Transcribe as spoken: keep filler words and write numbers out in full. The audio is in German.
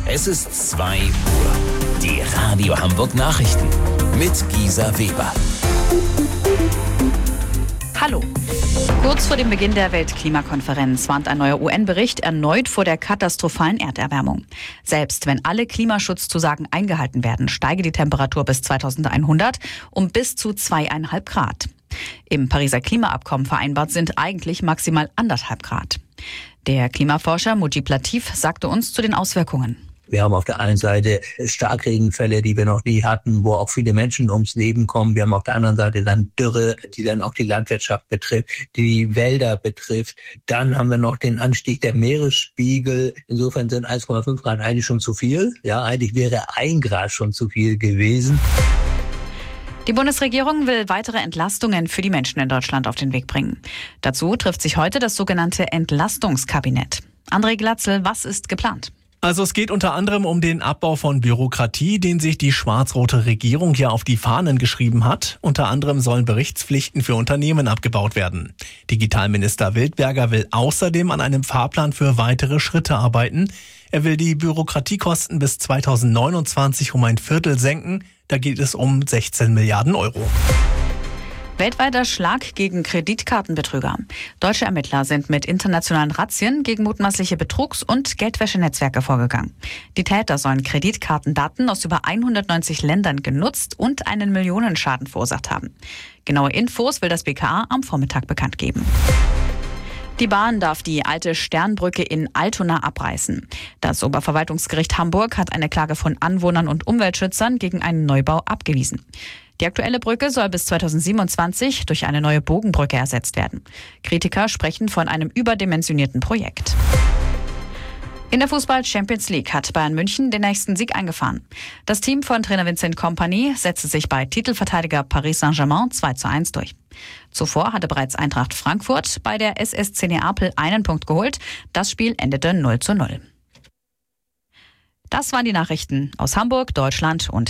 Es ist zwei Uhr. Die Radio Hamburg Nachrichten mit Gisa Weber. Hallo. Kurz vor dem Beginn der Weltklimakonferenz warnt ein neuer U N-Bericht erneut vor der katastrophalen Erderwärmung. Selbst wenn alle Klimaschutzzusagen eingehalten werden, steige die Temperatur bis zweitausendeinhundert um bis zu zweieinhalb Grad. Im Pariser Klimaabkommen vereinbart sind eigentlich maximal anderthalb Grad. Der Klimaforscher Mujib Latif sagte uns zu den Auswirkungen. Wir haben auf der einen Seite Starkregenfälle, die wir noch nie hatten, wo auch viele Menschen ums Leben kommen. Wir haben auf der anderen Seite dann Dürre, die dann auch die Landwirtschaft betrifft, die Wälder betrifft. Dann haben wir noch den Anstieg der Meeresspiegel. Insofern sind eins Komma fünf Grad eigentlich schon zu viel. Ja, eigentlich wäre ein Grad schon zu viel gewesen. Die Bundesregierung will weitere Entlastungen für die Menschen in Deutschland auf den Weg bringen. Dazu trifft sich heute das sogenannte Entlastungskabinett. André Glatzel, was ist geplant? Also es geht unter anderem um den Abbau von Bürokratie, den sich die schwarz-rote Regierung ja auf die Fahnen geschrieben hat. Unter anderem sollen Berichtspflichten für Unternehmen abgebaut werden. Digitalminister Wildberger will außerdem an einem Fahrplan für weitere Schritte arbeiten. Er will die Bürokratiekosten bis zweitausendneunundzwanzig um ein Viertel senken. Da geht es um sechzehn Milliarden Euro. Weltweiter Schlag gegen Kreditkartenbetrüger. Deutsche Ermittler sind mit internationalen Razzien gegen mutmaßliche Betrugs- und Geldwäschenetzwerke vorgegangen. Die Täter sollen Kreditkartendaten aus über hundertneunzig Ländern genutzt und einen Millionenschaden verursacht haben. Genaue Infos will das B K A am Vormittag bekannt geben. Die Bahn darf die alte Sternbrücke in Altona abreißen. Das Oberverwaltungsgericht Hamburg hat eine Klage von Anwohnern und Umweltschützern gegen einen Neubau abgewiesen. Die aktuelle Brücke soll bis zweitausendsiebenundzwanzig durch eine neue Bogenbrücke ersetzt werden. Kritiker sprechen von einem überdimensionierten Projekt. In der Fußball-Champions League hat Bayern München den nächsten Sieg eingefahren. Das Team von Trainer Vincent Kompany setzte sich bei Titelverteidiger Paris Saint-Germain zwei zu eins durch. Zuvor hatte bereits Eintracht Frankfurt bei der S S C Neapel einen Punkt geholt. Das Spiel endete null zu null. Das waren die Nachrichten aus Hamburg, Deutschland und